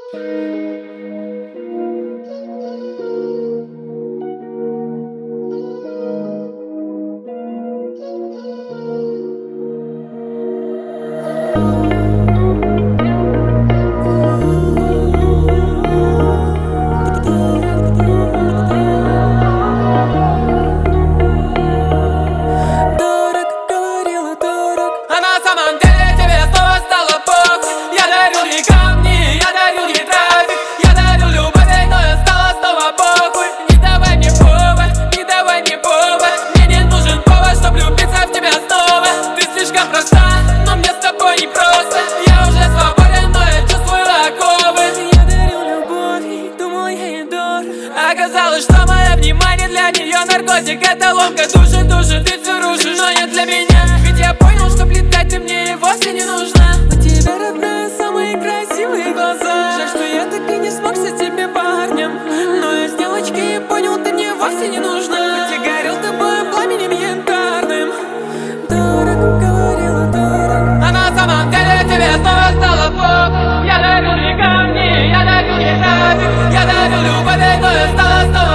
А на самом деле тебе снова стало похуй. Я дарю ей камни, я дарю ей трафик, я дарю любовь, но я стала снова похуй. Не давай мне повод, не давай мне повод. Мне не нужен повод, чтоб влюбиться в тебя снова. Ты слишком проста, но мне с тобой не просто. Я уже свободен, но я чувствую оковы. Я дарю любовь, думал ей дорог. Оказалось, что мое внимание для нее наркотик. Это ломка душит, ты все рушишь, но не для меня. Ведь я понял, что летать ты мне вовсе не нужна. У тебя, родная, самые красивые глаза. Жаль, что я так и не смогся тебе парнем. Но я с девочкой понял, ты мне вовсе не нужна. Хоть я горел тобой пламенем янтарным. Дорог, говорила дорог. А на самом деле тебе снова стало похуй. Я дарю ей камни, я дарю ей трафик, я дарю любовь, но я стала снова